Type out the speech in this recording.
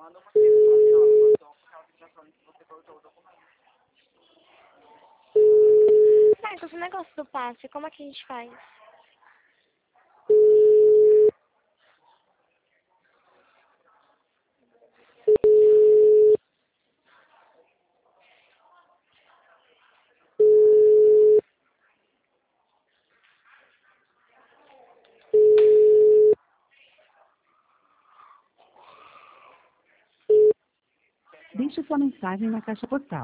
Marcos, esse negócio do passe, como é que a gente faz? Deixe sua mensagem na caixa postal.